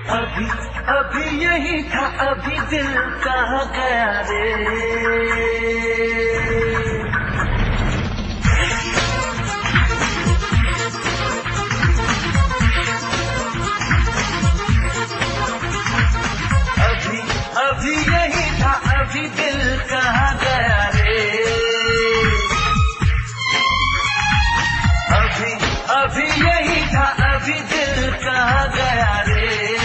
अभी अभी यही था, अभी दिल कहाँ गया रे। अभी अभी यही था, अभी दिल कहाँ गया रे। अभी अभी यही था, अभी दिल कहाँ गया रे।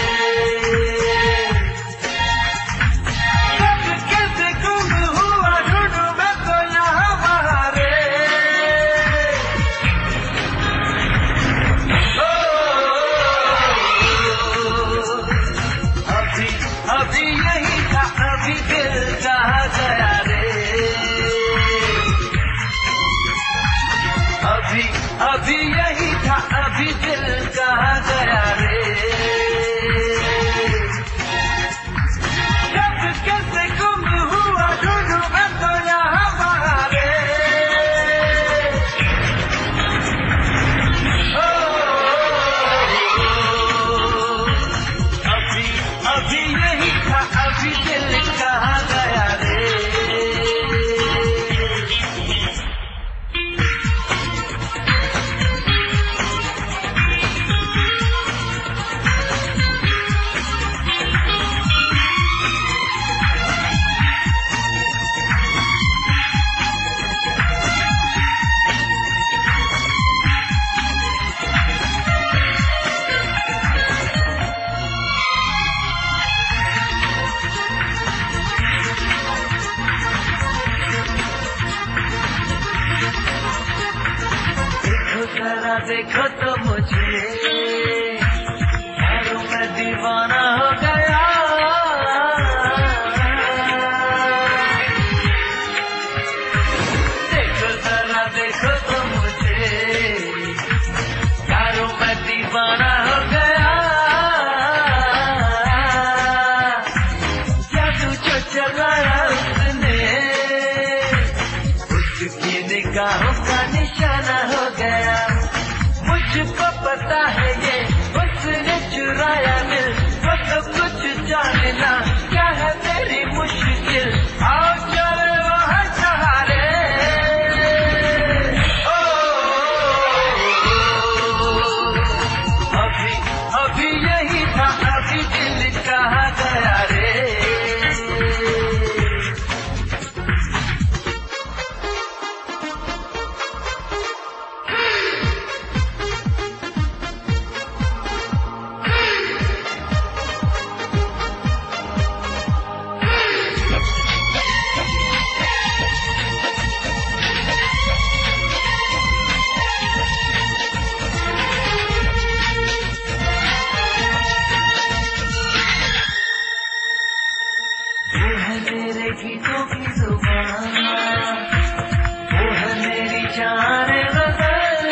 अभी यही था, अभी दिल कहाँ गया रे। अभी अभी यही था, अभी दिल कहाँ गया रे। कब कैसे गुम हुआ ढूंढूं मैं तो यहाँ वहाँ रे। अभी अभी यही था, अभी दिल कहाँ गया रे। जरा देखो तो मुझे, यारों मैं दीवाना हो गया। देखो जरा देखो तो मुझे, यारों मैं दीवाना हो गया। जादू जो चलाया उसने, उसकी निगाहों का निशाना हो गया। मुझको पता है ये उसने चुराया दिल, वो सब कुछ जानना क्या है तेरी मुश्किल। आओ चले वहाँ सहारे। अभी अभी यही था, अभी दिल कहाँ गया रे। मेरे गीतों की जुबान, वो है मेरी जान गज़ल।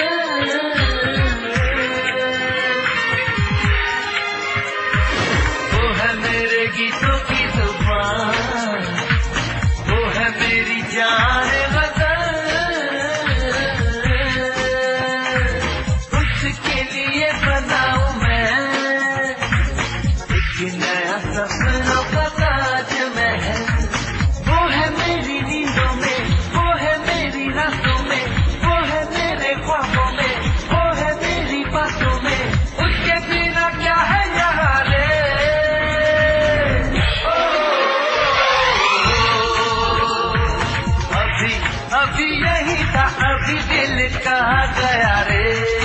वो है मेरे गीतों की जुबान, वो है मेरी जान गज़ल। उसके लिए बनाऊं मैं एक नया सपनों का ताजमहल। वो है मेरी नींदों में, वो है मेरी रातों में, वो है मेरे ख्वाबों में, वो है मेरी बातों में। उसके बिना क्या है यहाँ रे। अभी अभी यही था, अभी दिल कहाँ गया रे।